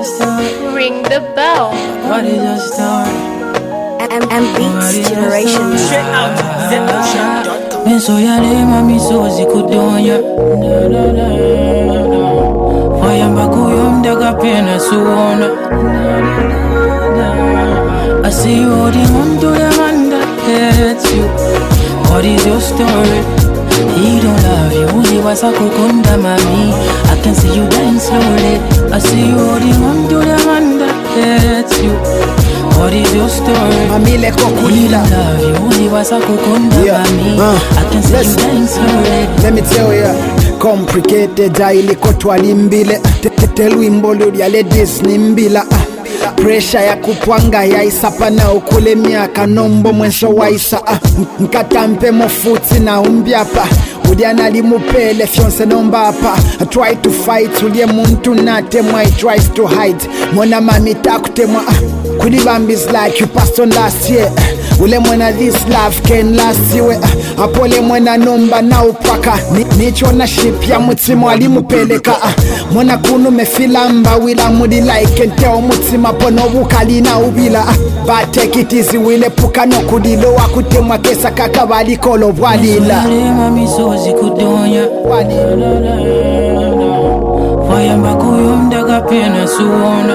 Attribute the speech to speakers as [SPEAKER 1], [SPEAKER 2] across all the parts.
[SPEAKER 1] your story?
[SPEAKER 2] Ring the bell.
[SPEAKER 1] What is your story?
[SPEAKER 3] Beats Generation.
[SPEAKER 4] Straight out ZenPushup.com.
[SPEAKER 1] Menso yale mami sozi kudonya. Fayamba kuyomda kapena suona. I see you holding on to the man that hates you. What is your story? He don't love you, he was a kukunda mami. I can see you dying slowly. I see you holding on to the man that hates you. What is your story?
[SPEAKER 5] Mamile kokulila.
[SPEAKER 1] He don't love you, he was a kukunda mami. I can see you dying slowly.
[SPEAKER 5] Let me tell ya, complicated jaili kotwali mbile. Telwimbo ludi ale Disney mbila. Pressure ya kupwanga ya isapa na ukule miaka nombo mwenso waisa. Nkatampe mofuti na umbiapa. Udiana limupele fionse nombapa. I try to fight ulie muntu natemwa. He tries to hide. Mona mami takutemwa. Kulibambi's like you passed on last year. Ule mwena this love can last you. Apole mwena nomba na upaka. Nicho na ship ya mutima walimupeleka. Mwena kunu mefilamba wila mudi like enteo mutima pono wukali na ubila. But take it easy wile puka no kudilo wakutemwa kesa kaka walikolo walila.
[SPEAKER 1] Mami sozi kudonya. Fayamba kuyomda kapena suona.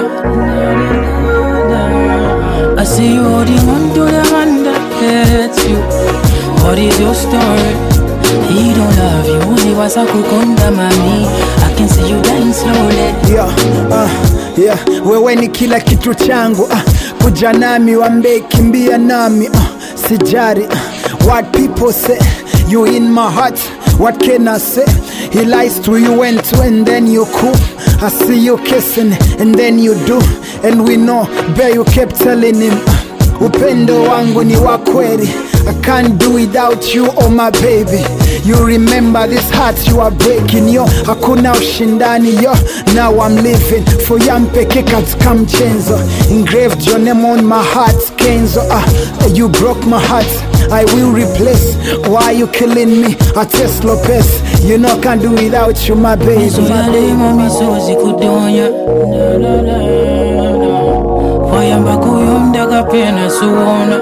[SPEAKER 1] I see you holding on to the man that hates you. What is your story? He don't love you, he was a kukunda mami. I can see you dying slowly.
[SPEAKER 5] Yeah, wewe ni kila kitu changu. Kuja nami wambe kimbia nami. Sijari, what people say. You in my heart, what can I say? He lies to you and then you cool. I see you kissing and then you do. And we know, bear you kept telling him upendo wangu ni wa kweli. I can't do without you, oh my baby. You remember this heart you are breaking, yo. Hakuna ushindani, yo. Now I'm living for yampeke katika mchenzo. Engraved your name on my heart, Kenzo. You broke my heart, I will replace. Why you killing me? I test Lopez. You know I can't do without you, my baby.
[SPEAKER 1] Mami sozi kudonya. Fayamba kuyomda kapena suona.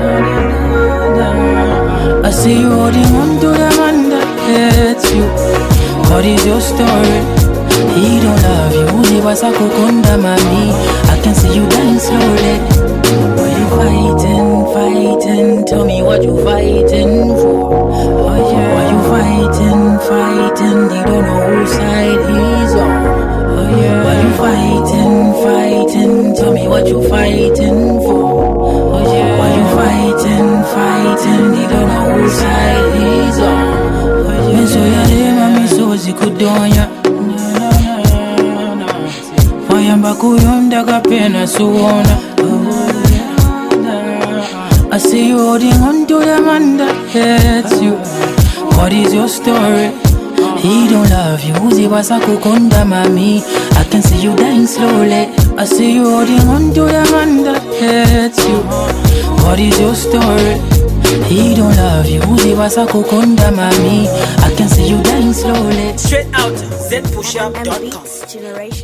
[SPEAKER 1] I see you holding on to the man that hates you. What is your story? He don't love you, he was a kukunda mami. I can see you dying slowly. Why you fighting? Tell me what you fighting for. Oh yeah. Why you fighting? You don't know whose side he's on. Oh yeah. Why you fighting? Tell me what you fighting for. Oh yeah. Why you fighting? You don't know whose side he's on. Oh yeah. Menso yale mami sozi kudonya. Fayamba kuyomda kapena suona. I see you holding on to the man that hates you. What is your story? He don't love you, he was a kukunda mami. I can see you dying slowly. I see you holding on to the man that hates you. What is your story? He don't love you, he was a kukunda mami. I can see you dying slowly.
[SPEAKER 4] Straight out ZenPushup.com.
[SPEAKER 3] Beats Generation.